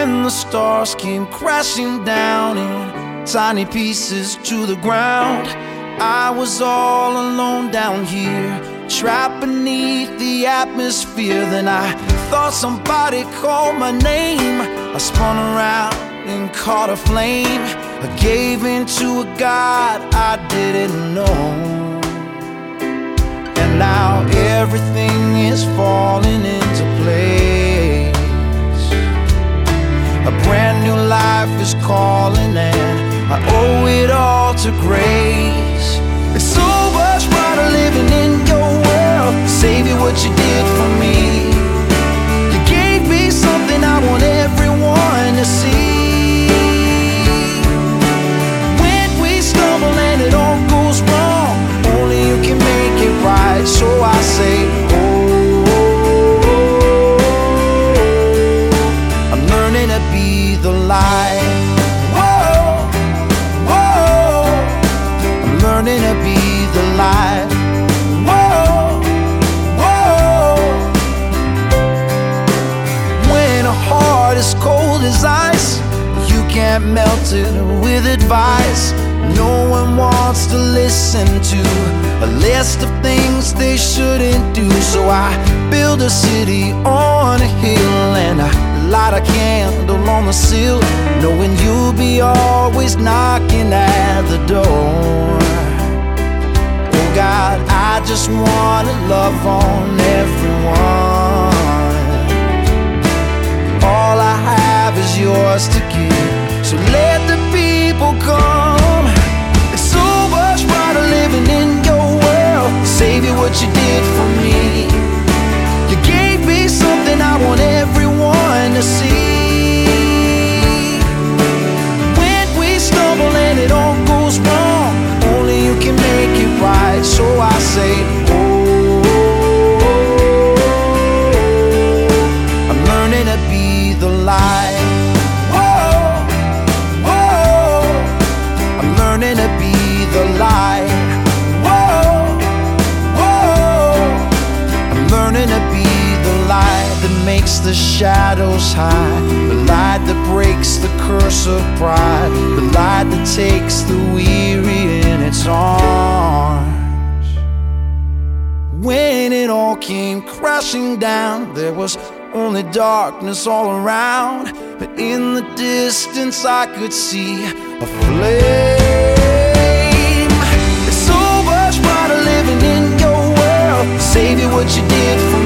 when the stars came crashing down in tiny pieces to the ground. I was all alone down here, trapped beneath the atmosphere. Then I thought somebody called my name. I spun around and caught a flame. I gave in to a God I didn't know, and now everything is falling into place. A brand new life is calling, and I owe it all to grace. It's so much brighter living in your world. Savior, what you did for me. You gave me something I want everyone to see. When we stumble and it all goes wrong, only you can make it right. So I say, oh, I'm learning to be the light. Learning to be the light. Whoa, whoa. When a heart is cold as ice, you can't melt it with advice. No one wants to listen to a list of things they shouldn't do. So I build a city on a hill and I light a candle on the sill, knowing you'll be always knocking at the door. God, I just wanna love on everyone. All I have is yours to give, so let the people come. It's so much brighter living in your world. Savior, what you did for me. You gave me something I want everyone to see. When we stumble and it all goes wrong, only you can make it right. So I say, oh, I'm learning to be the light. Whoa, whoa, I'm learning to be the light. Whoa, whoa, I'm learning to be the light that makes the shadows hide, the light that breaks the curse of pride, the light that takes the weary in its arms. When it all came crashing down, there was only darkness all around, but in the distance I could see a flame. It's so much brighter living in your world. Savior, what you did for me.